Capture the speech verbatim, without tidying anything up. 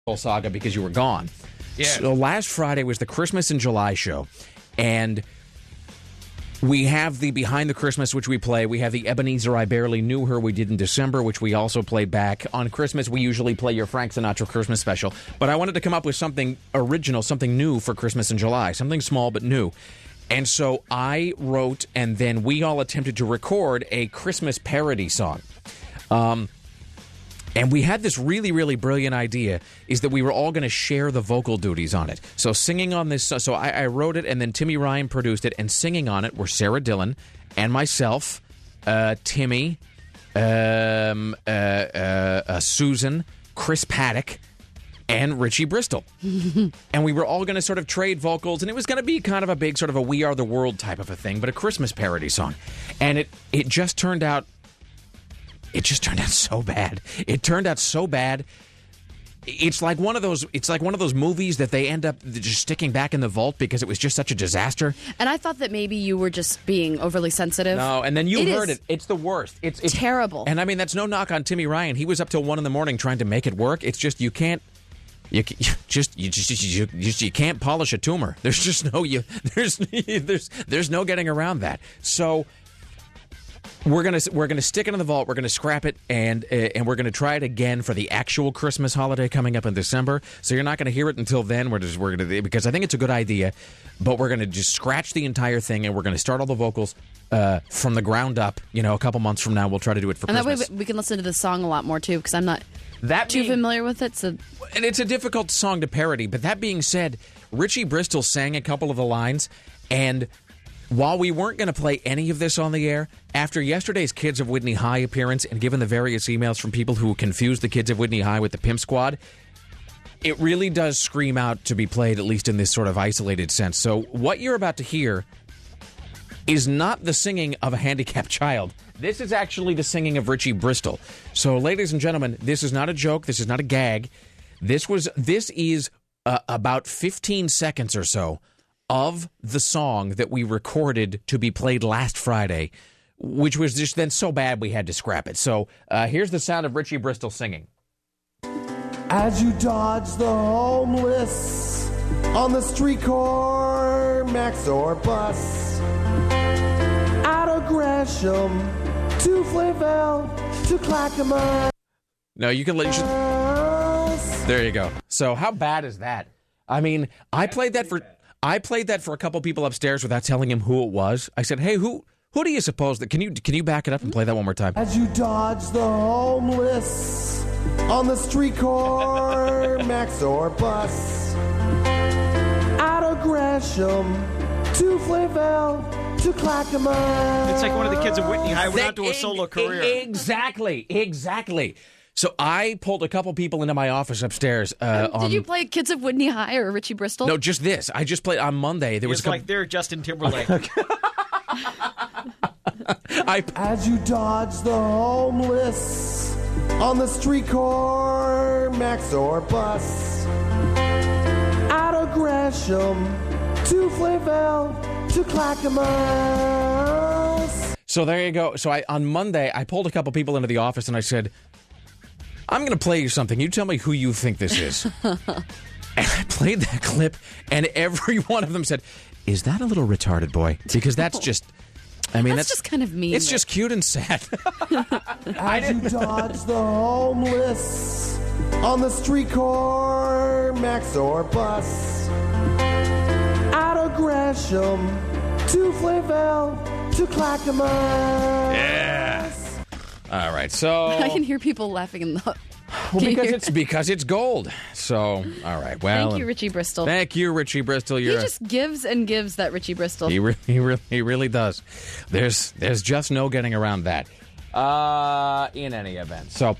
saga because you were gone. Yeah. So last Friday was the Christmas in July show, and we have the Behind the Christmas, which we play. We have the Ebenezer I Barely Knew Her we did in December, which we also played back. On Christmas, we usually play your Frank Sinatra Christmas special, but I wanted to come up with something original, something new for Christmas in July, something small but new. And so I wrote, and then we all attempted to record a Christmas parody song. Um... And we had this really, really brilliant idea, is that we were all going to share the vocal duties on it. So singing on this, so I, I wrote it, and then Timmy Ryan produced it, and singing on it were Sarah Dillon and myself, uh, Timmy, um, uh, uh, uh, Susan, Chris Paddock, and Richie Bristol. And we were all going to sort of trade vocals, and it was going to be kind of a big sort of a We Are the World type of a thing, but a Christmas parody song. And it, it just turned out... It just turned out so bad. It turned out so bad. It's like one of those. It's like one of those movies that they end up just sticking back in the vault because it was just such a disaster. And I thought that maybe you were just being overly sensitive. No, and then you it heard it. It's the worst. It's, it's terrible. And I mean, that's no knock on Timmy Ryan. He was up till one in the morning trying to make it work. It's just you can't. You just you just you, you just you can't polish a tumor. There's just no you. There's there's there's no getting around that. So. We're gonna we're gonna stick it in the vault. We're gonna scrap it, and uh, and we're gonna try it again for the actual Christmas holiday coming up in December. So you're not gonna hear it until then. We're just we're gonna because I think it's a good idea, but we're gonna just scratch the entire thing, and we're gonna start all the vocals uh, from the ground up. You know, a couple months from now, we'll try to do it for and Christmas. that way we can listen to the song a lot more too, because I'm not that too being, familiar with it. So, and it's a difficult song to parody. But that being said, Richie Bristol sang a couple of the lines, and. While we weren't going to play any of this on the air, after yesterday's Kids of Whitney High appearance and given the various emails from people who confused the Kids of Whitney High with the Pimp Squad, it really does scream out to be played, at least in this sort of isolated sense. So what you're about to hear is not the singing of a handicapped child. This is actually the singing of Richie Bristol. So, ladies and gentlemen, this is not a joke. This is not a gag. This was. This is uh, about fifteen seconds or so of the song that we recorded to be played last Friday, which was just then so bad we had to scrap it. So uh, here's the sound of Richie Bristol singing. As you dodge the homeless on the street corner, Max or bus, out of Gresham to Flayville to Clackamas. No, you can let you should, there you go. So how bad is that? I mean, I played that for... I played that for a couple people upstairs without telling him who it was. I said, "Hey, who who do you suppose that? Can you can you back it up and play that one more time?" As you dodge the homeless on the street corner, Max or bus, out of Gresham to Flayville to Clackamas. It's like one of the Kids of Whitney High went out to a solo career. Exactly, exactly. So I pulled a couple people into my office upstairs. Uh, Did on, you play Kids of Whitney High or Richie Bristol? No, just this. I just played on Monday. There was It's a couple, like they're Justin Timberlake. I, As you dodge the homeless on the street corner, Max or bus, out of Gresham to Flayville to Clackamas. So there you go. So I on Monday, I pulled a couple people into the office and I said, I'm going to play you something. You tell me who you think this is. And I played that clip, and every one of them said, is that a little retarded, boy? Because that's just, I mean, that's, that's just kind of mean. It's just cute and sad. As you dodge the homeless on the street corner, Max or bus, out of Gresham to Flayville to Clackamas. Yeah. All right, so I can hear people laughing in the. well, because it's because it's gold. So, all right. Well, Thank you, Richie Bristol. Thank you, Richie Bristol. You're he just gives and gives, that Richie Bristol. he re- he, re- he really does. There's there's just no getting around that. Uh, in any event, so.